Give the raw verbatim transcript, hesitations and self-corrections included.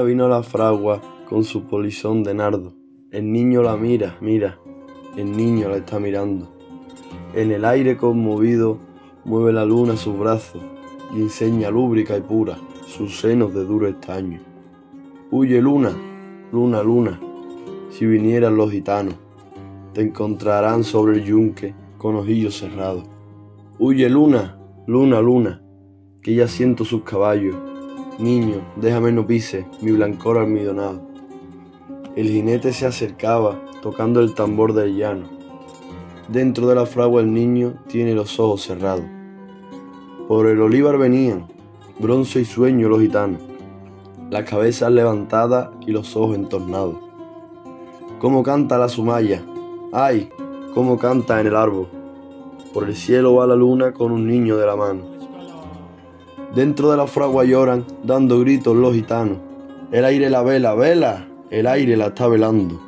vino la fragua con su polizón de nardo. El niño la mira, mira, el niño la está mirando. En el aire conmovido mueve la luna sus brazos y enseña lúbrica y pura sus senos de duro estaño. Huye luna, luna, luna, si vinieran los gitanos, te encontrarán sobre el yunque con ojillos cerrados. Huye luna, luna, luna, que ya siento sus caballos. Niño, déjame no pise mi blancor almidonado. El jinete se acercaba tocando el tambor del llano. Dentro de la fragua el niño tiene los ojos cerrados. Por el olivar venían, bronce y sueño los gitanos, las cabezas levantadas y los ojos entornados. Cómo canta la sumaya, ay, cómo canta en el árbol. Por el cielo va la luna con un niño de la mano. Dentro de la fragua lloran, dando gritos los gitanos. El aire la vela, vela, el aire la está velando.